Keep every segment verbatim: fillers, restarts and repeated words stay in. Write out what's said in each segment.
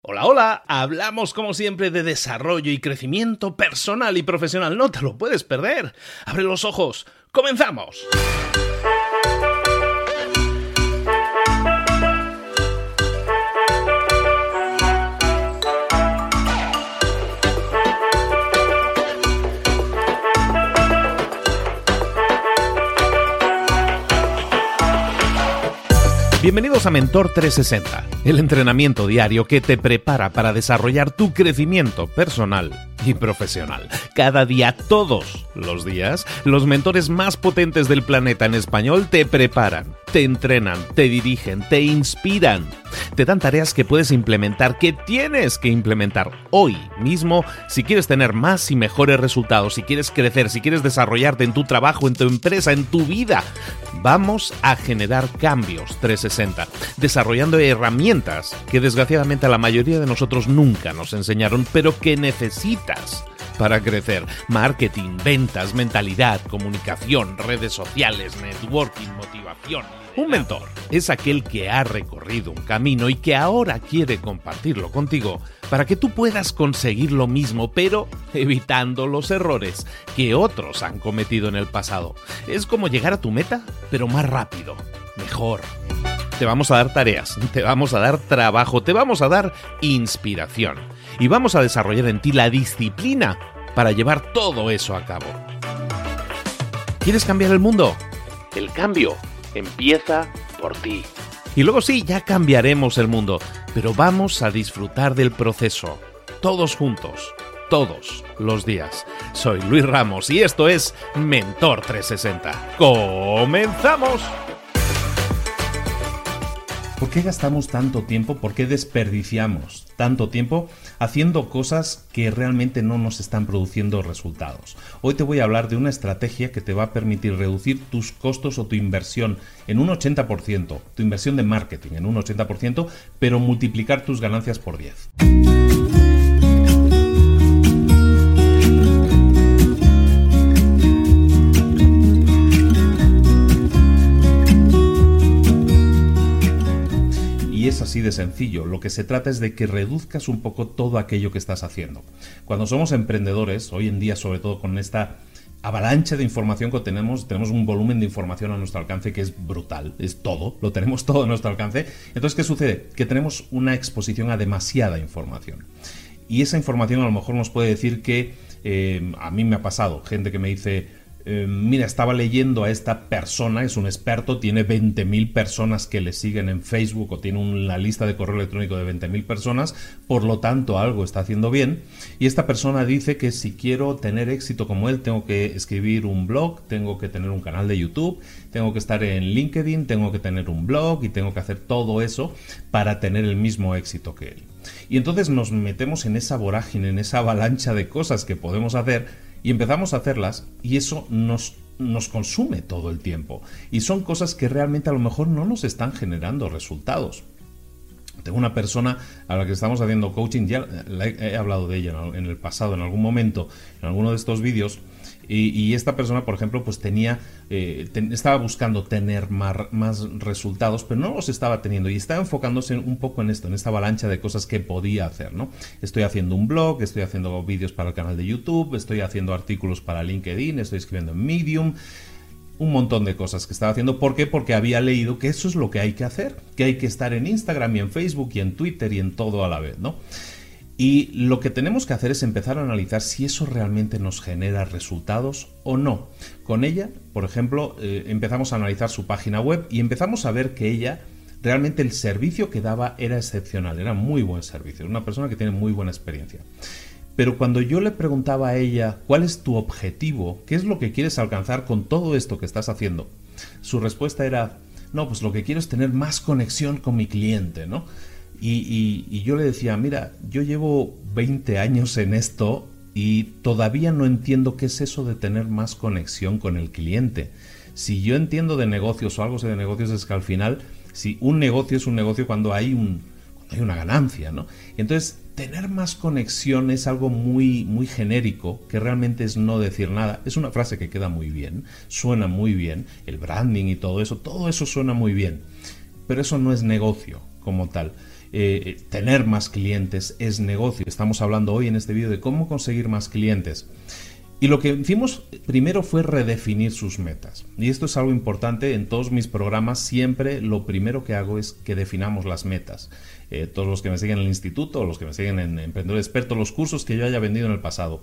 Hola, hola, hablamos como siempre de desarrollo y crecimiento personal y profesional. No te lo puedes perder. Abre los ojos. ¡Comenzamos! Bienvenidos a Mentor trescientos sesenta, el entrenamiento diario que te prepara para desarrollar tu crecimiento personal y profesional. Cada día, todos los días, los mentores más potentes del planeta en español te preparan, te entrenan, te dirigen, te inspiran, te dan tareas que puedes implementar, que tienes que implementar hoy mismo si quieres tener más y mejores resultados, si quieres crecer, si quieres desarrollarte en tu trabajo, en tu empresa, en tu vida. Vamos a generar cambios trescientos sesenta, desarrollando herramientas que desgraciadamente a la mayoría de nosotros nunca nos enseñaron, pero que necesitas para crecer. Marketing, ventas, mentalidad, comunicación, redes sociales, networking, motivación. Un mentor es aquel que ha recorrido un camino y que ahora quiere compartirlo contigo para que tú puedas conseguir lo mismo, pero evitando los errores que otros han cometido en el pasado. Es como llegar a tu meta, pero más rápido, mejor. Te vamos a dar tareas, te vamos a dar trabajo, te vamos a dar inspiración y vamos a desarrollar en ti la disciplina para llevar todo eso a cabo. ¿Quieres cambiar el mundo? El cambio empieza por ti. Y luego sí, ya cambiaremos el mundo, pero vamos a disfrutar del proceso, todos juntos, todos los días. Soy Luis Ramos y esto es Mentor trescientos sesenta. ¡Comenzamos! ¿Por qué gastamos tanto tiempo? ¿Por qué desperdiciamos tanto tiempo haciendo cosas que realmente no nos están produciendo resultados? Hoy te voy a hablar de una estrategia que te va a permitir reducir tus costos o tu inversión en un ochenta por ciento, tu inversión de marketing en un ochenta por ciento, pero multiplicar tus ganancias por diez. Y es así de sencillo. Lo que se trata es de que reduzcas un poco todo aquello que estás haciendo. Cuando somos emprendedores, hoy en día, sobre todo con esta avalancha de información que tenemos, tenemos un volumen de información a nuestro alcance que es brutal, es todo, lo tenemos todo a nuestro alcance. Entonces, ¿qué sucede? Que tenemos una exposición a demasiada información. Y esa información a lo mejor nos puede decir que, eh, a mí me ha pasado, gente que me dice... Eh, mira, estaba leyendo a esta persona, es un experto, tiene veinte mil personas que le siguen en Facebook o tiene una lista de correo electrónico de veinte mil personas, por lo tanto algo está haciendo bien, y esta persona dice que si quiero tener éxito como él tengo que escribir un blog, tengo que tener un canal de YouTube, tengo que estar en LinkedIn, tengo que tener un blog y tengo que hacer todo eso para tener el mismo éxito que él. Y entonces nos metemos en esa vorágine, en esa avalancha de cosas que podemos hacer y empezamos a hacerlas y eso nos, nos consume todo el tiempo. Y son cosas que realmente a lo mejor no nos están generando resultados. Tengo una persona a la que estamos haciendo coaching, ya he hablado de ella en el pasado, en algún momento, en alguno de estos vídeos, y, y esta persona, por ejemplo, pues tenía, eh, ten, estaba buscando tener más, más resultados, pero no los estaba teniendo, y estaba enfocándose un poco en esto, en esta avalancha de cosas que podía hacer, ¿no? Estoy haciendo un blog, estoy haciendo vídeos para el canal de YouTube, estoy haciendo artículos para LinkedIn, estoy escribiendo en Medium, un montón de cosas que estaba haciendo. ¿Por qué? Porque había leído que eso es lo que hay que hacer, que hay que estar en Instagram y en Facebook y en Twitter y en todo a la vez, ¿no? Y lo que tenemos que hacer es empezar a analizar si eso realmente nos genera resultados o no. Con ella, por ejemplo, eh, empezamos a analizar su página web y empezamos a ver que ella, realmente el servicio que daba era excepcional, era muy buen servicio, era una persona que tiene muy buena experiencia. Pero cuando yo le preguntaba a ella, ¿cuál es tu objetivo? ¿Qué es lo que quieres alcanzar con todo esto que estás haciendo? Su respuesta era, no, pues lo que quiero es tener más conexión con mi cliente, ¿no? Y, y, y yo le decía, mira, yo llevo veinte años en esto y todavía no entiendo qué es eso de tener más conexión con el cliente. Si yo entiendo de negocios o algo sé de negocios es que al final, si un negocio es un negocio cuando hay un... hay una ganancia, ¿no? Entonces, tener más conexión es algo muy, muy genérico, que realmente es no decir nada. Es una frase que queda muy bien, suena muy bien, el branding y todo eso, todo eso suena muy bien, pero eso no es negocio como tal. eh, tener más clientes es negocio. Estamos hablando hoy en este vídeo de cómo conseguir más clientes. Y lo que hicimos primero fue redefinir sus metas. Y esto es algo importante. En todos mis programas siempre lo primero que hago es que definamos las metas. Eh, todos los que me siguen en el instituto, los que me siguen en Emprendedor Experto, los cursos que yo haya vendido en el pasado,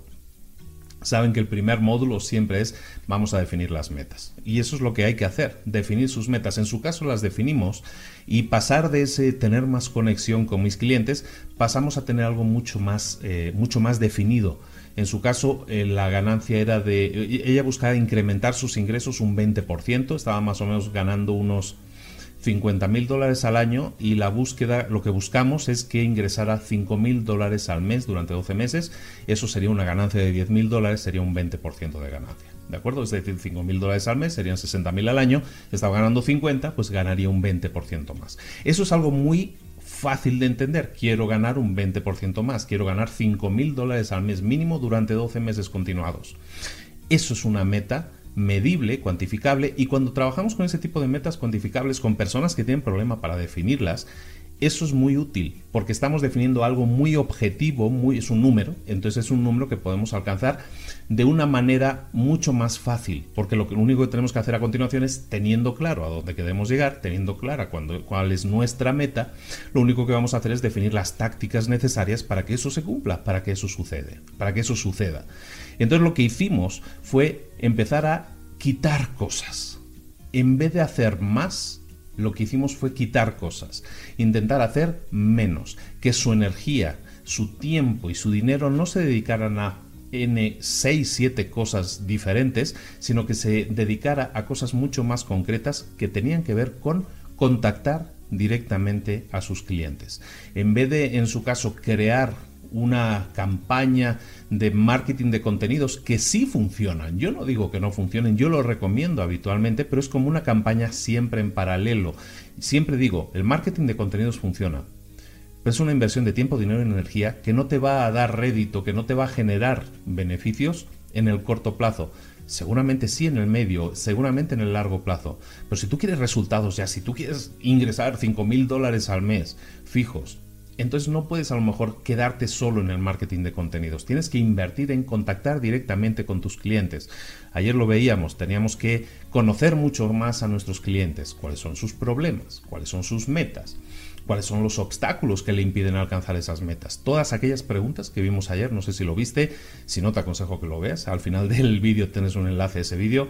saben que el primer módulo siempre es vamos a definir las metas. Y eso es lo que hay que hacer, definir sus metas. En su caso las definimos y pasar de ese tener más conexión con mis clientes, pasamos a tener algo mucho más, eh, mucho más definido. En su caso, eh, la ganancia era de... Ella buscaba incrementar sus ingresos un veinte por ciento, estaba más o menos ganando unos cincuenta mil dólares al año y la búsqueda, lo que buscamos es que ingresara cinco mil dólares al mes durante doce meses. Eso sería una ganancia de diez mil dólares, sería un veinte por ciento de ganancia. ¿De acuerdo? Es decir, cinco mil dólares al mes serían sesenta mil al año. Estaba ganando cincuenta, pues ganaría un veinte por ciento más. Eso es algo muy fácil de entender. Quiero ganar un veinte por ciento más. Quiero ganar cinco mil dólares al mes mínimo durante doce meses continuados. Eso es una meta medible, cuantificable, y cuando trabajamos con ese tipo de metas cuantificables con personas que tienen problema para definirlas, eso es muy útil porque estamos definiendo algo muy objetivo, muy, es un número, entonces es un número que podemos alcanzar de una manera mucho más fácil, porque lo, que, lo único que tenemos que hacer a continuación es, teniendo claro a dónde queremos llegar, teniendo clara cuando, cuál es nuestra meta, lo único que vamos a hacer es definir las tácticas necesarias para que eso se cumpla, para que eso sucede, para que eso suceda. Entonces lo que hicimos fue empezar a quitar cosas. En vez de hacer más, lo que hicimos fue quitar cosas, intentar hacer menos, que su energía, su tiempo y su dinero no se dedicaran a N seis, siete cosas diferentes, sino que se dedicara a cosas mucho más concretas que tenían que ver con contactar directamente a sus clientes. En vez de, en su caso, crear una campaña de marketing de contenidos que sí funcionan. Yo no digo que no funcionen, yo lo recomiendo habitualmente, pero es como una campaña siempre en paralelo. Siempre digo, el marketing de contenidos funciona, pero es una inversión de tiempo, dinero y energía que no te va a dar rédito, que no te va a generar beneficios en el corto plazo. Seguramente sí en el medio, seguramente en el largo plazo. Pero si tú quieres resultados ya, si tú quieres ingresar cinco mil dólares al mes fijos, entonces no puedes a lo mejor quedarte solo en el marketing de contenidos. Tienes que invertir en contactar directamente con tus clientes. Ayer lo veíamos, teníamos que conocer mucho más a nuestros clientes. Cuáles son sus problemas, cuáles son sus metas, cuáles son los obstáculos que le impiden alcanzar esas metas. Todas aquellas preguntas que vimos ayer, no sé si lo viste, si no te aconsejo que lo veas. Al final del vídeo tienes un enlace a ese vídeo.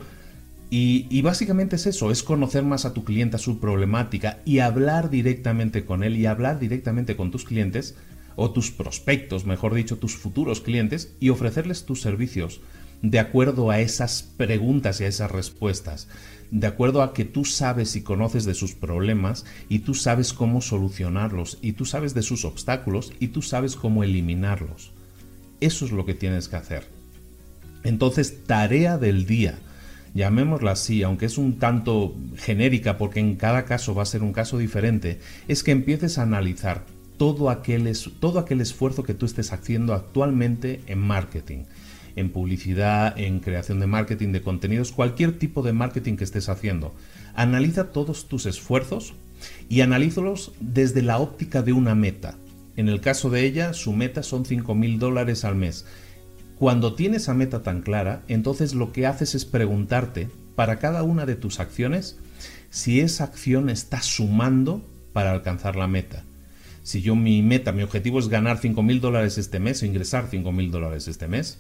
Y, y básicamente es eso, es conocer más a tu cliente, a su problemática y hablar directamente con él y hablar directamente con tus clientes o tus prospectos, mejor dicho, tus futuros clientes y ofrecerles tus servicios de acuerdo a esas preguntas y a esas respuestas, de acuerdo a que tú sabes y conoces de sus problemas y tú sabes cómo solucionarlos y tú sabes de sus obstáculos y tú sabes cómo eliminarlos. Eso es lo que tienes que hacer. Entonces, tarea del día. Llamémosla así, aunque es un tanto genérica porque en cada caso va a ser un caso diferente, es que empieces a analizar todo aquel, es, todo aquel esfuerzo que tú estés haciendo actualmente en marketing, en publicidad, en creación de marketing de contenidos, cualquier tipo de marketing que estés haciendo. Analiza todos tus esfuerzos y analízalos desde la óptica de una meta. En el caso de ella, su meta son cinco mil dólares al mes. Cuando tienes esa meta tan clara, entonces lo que haces es preguntarte para cada una de tus acciones si esa acción está sumando para alcanzar la meta. Si yo mi meta, mi objetivo es ganar cinco mil dólares este mes o ingresar cinco mil dólares este mes,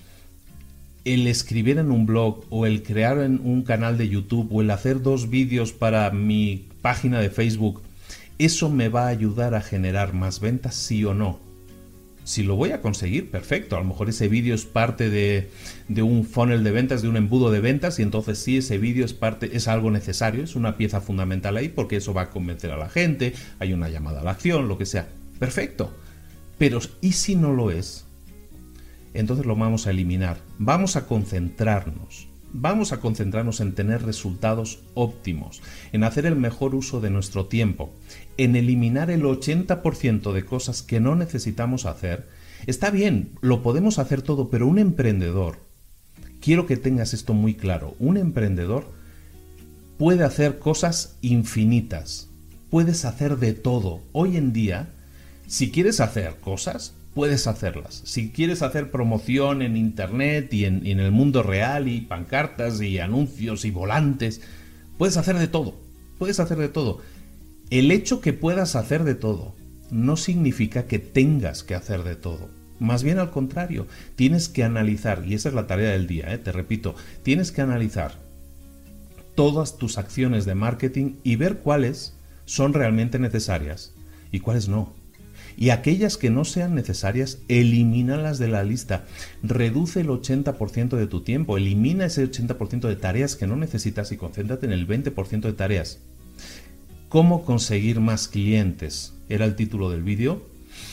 el escribir en un blog o el crear en un canal de YouTube o el hacer dos vídeos para mi página de Facebook, ¿eso me va a ayudar a generar más ventas, sí o no? Si lo voy a conseguir, perfecto. A lo mejor ese vídeo es parte de, de un funnel de ventas, de un embudo de ventas, y entonces sí, ese vídeo es parte, es algo necesario, es una pieza fundamental ahí, porque eso va a convencer a la gente, hay una llamada a la acción, lo que sea. Perfecto. Pero ¿y si no lo es? Entonces lo vamos a eliminar. Vamos a concentrarnos. Vamos a concentrarnos en tener resultados óptimos, en hacer el mejor uso de nuestro tiempo, en eliminar el ochenta por ciento de cosas que no necesitamos hacer. Está bien, lo podemos hacer todo, pero un emprendedor, quiero que tengas esto muy claro, un emprendedor puede hacer cosas infinitas, puedes hacer de todo. Hoy en día, si quieres hacer cosas, puedes hacerlas. Si quieres hacer promoción en internet y en, y en el mundo real y pancartas y anuncios y volantes, puedes hacer de todo. Puedes hacer de todo. El hecho que puedas hacer de todo no significa que tengas que hacer de todo. Más bien al contrario, tienes que analizar, y esa es la tarea del día, ¿eh? Te repito, tienes que analizar todas tus acciones de marketing y ver cuáles son realmente necesarias y cuáles no. Y aquellas que no sean necesarias, elimínalas de la lista. Reduce el ochenta por ciento de tu tiempo, elimina ese ochenta por ciento de tareas que no necesitas y concéntrate en el veinte por ciento de tareas. ¿Cómo conseguir más clientes? Era el título del vídeo.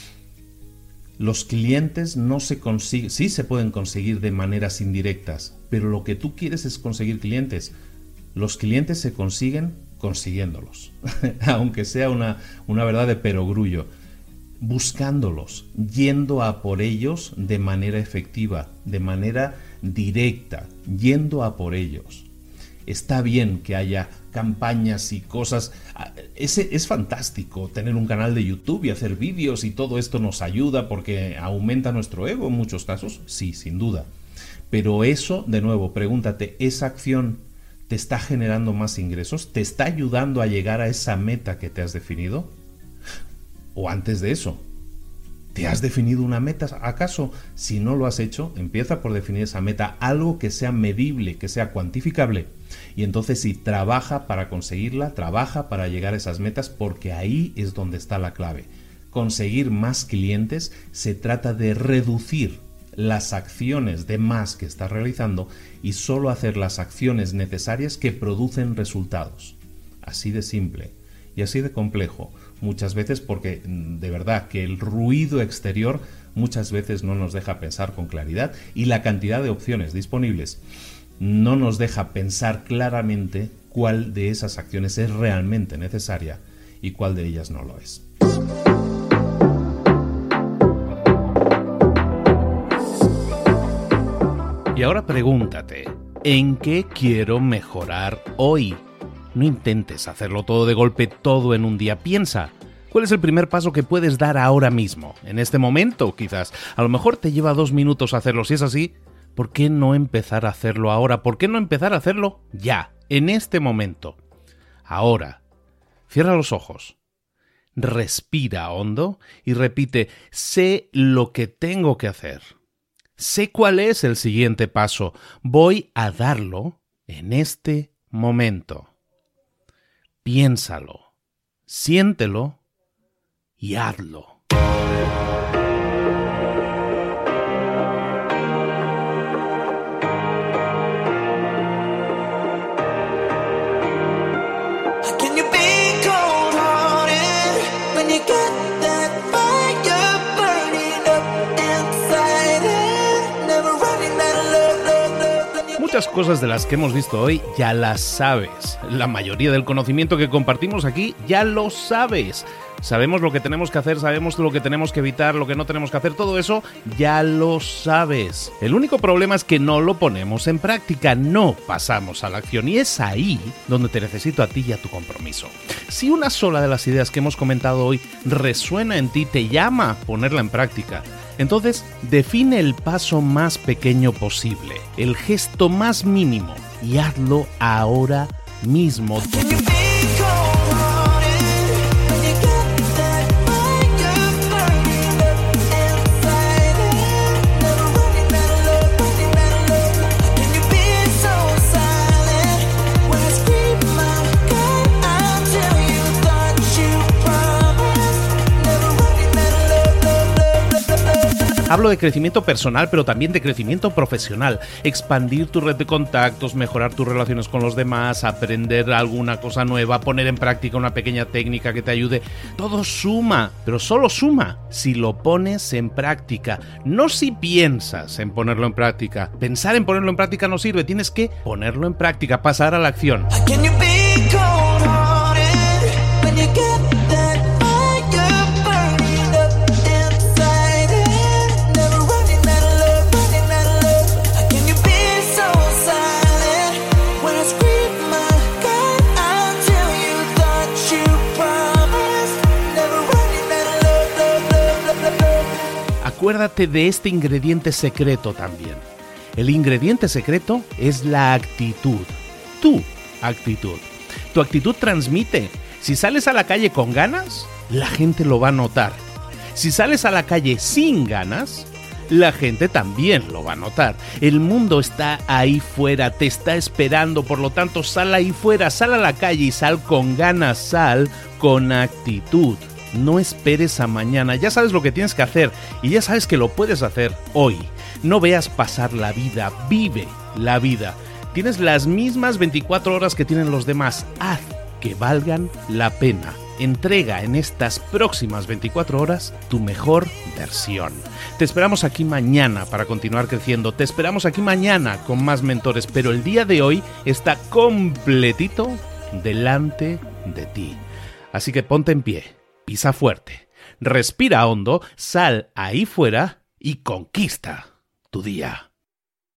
Los clientes no se consiguen, sí se pueden conseguir de maneras indirectas, pero lo que tú quieres es conseguir clientes. Los clientes se consiguen consiguiéndolos, aunque sea una, una verdad de perogrullo, buscándolos, yendo a por ellos de manera efectiva, de manera directa, yendo a por ellos. Está bien que haya campañas y cosas. Ese es fantástico, tener un canal de YouTube y hacer vídeos y todo esto nos ayuda porque aumenta nuestro ego en muchos casos. Sí, sin duda. Pero eso, de nuevo, pregúntate, ¿esa acción te está generando más ingresos? ¿Te está ayudando a llegar a esa meta que te has definido? ¿O antes de eso? ¿Te has definido una meta acaso? Si no lo has hecho, empieza por definir esa meta, algo que sea medible, que sea cuantificable. Y entonces sí, trabaja para conseguirla, trabaja para llegar a esas metas, porque ahí es donde está la clave. Conseguir más clientes se trata de reducir las acciones de más que estás realizando y solo hacer las acciones necesarias que producen resultados. Así de simple y así de complejo. Muchas veces porque de verdad que el ruido exterior muchas veces no nos deja pensar con claridad y la cantidad de opciones disponibles no nos deja pensar claramente cuál de esas acciones es realmente necesaria y cuál de ellas no lo es. Y ahora pregúntate, ¿en qué quiero mejorar hoy? No intentes hacerlo todo de golpe, todo en un día. Piensa, ¿cuál es el primer paso que puedes dar ahora mismo? En este momento, quizás. A lo mejor te lleva dos minutos hacerlo. Si es así, ¿por qué no empezar a hacerlo ahora? ¿Por qué no empezar a hacerlo ya, en este momento? Ahora, cierra los ojos, respira hondo y repite, sé lo que tengo que hacer. Sé cuál es el siguiente paso. Voy a darlo en este momento. Piénsalo, siéntelo y hazlo. Muchas cosas de las que hemos visto hoy ya las sabes. La mayoría del conocimiento que compartimos aquí ya lo sabes. Sabemos lo que tenemos que hacer, sabemos lo que tenemos que evitar, lo que no tenemos que hacer, todo eso ya lo sabes. El único problema es que no lo ponemos en práctica, no pasamos a la acción y es ahí donde te necesito a ti y a tu compromiso. Si una sola de las ideas que hemos comentado hoy resuena en ti, te llama a ponerla en práctica, entonces define el paso más pequeño posible, el gesto más mínimo y hazlo ahora mismo. Hablo de crecimiento personal, pero también de crecimiento profesional. Expandir tu red de contactos, mejorar tus relaciones con los demás, aprender alguna cosa nueva, poner en práctica una pequeña técnica que te ayude. Todo suma, pero solo suma si lo pones en práctica. No si piensas en ponerlo en práctica. Pensar en ponerlo en práctica no sirve. Tienes que ponerlo en práctica, pasar a la acción. Scream my God, I'll tell you that you promised. acuérdate de este ingrediente secreto también. El ingrediente secreto es la actitud. Tu actitud. Tu actitud transmite. Si sales a la calle con ganas, la gente lo va a notar. Si sales a la calle sin ganas, la gente también lo va a notar. El mundo está ahí fuera, te está esperando, por lo tanto sal ahí fuera, sal a la calle y sal con ganas, sal con actitud. No esperes a mañana, ya sabes lo que tienes que hacer y ya sabes que lo puedes hacer hoy. No veas pasar la vida, vive la vida. Tienes las mismas veinticuatro horas que tienen los demás, haz que valgan la pena. Entrega en estas próximas veinticuatro horas tu mejor versión. Te esperamos aquí mañana para continuar creciendo. Te esperamos aquí mañana con más mentores, pero el día de hoy está completito delante de ti. Así que ponte en pie, pisa fuerte, respira hondo, sal ahí fuera y conquista tu día.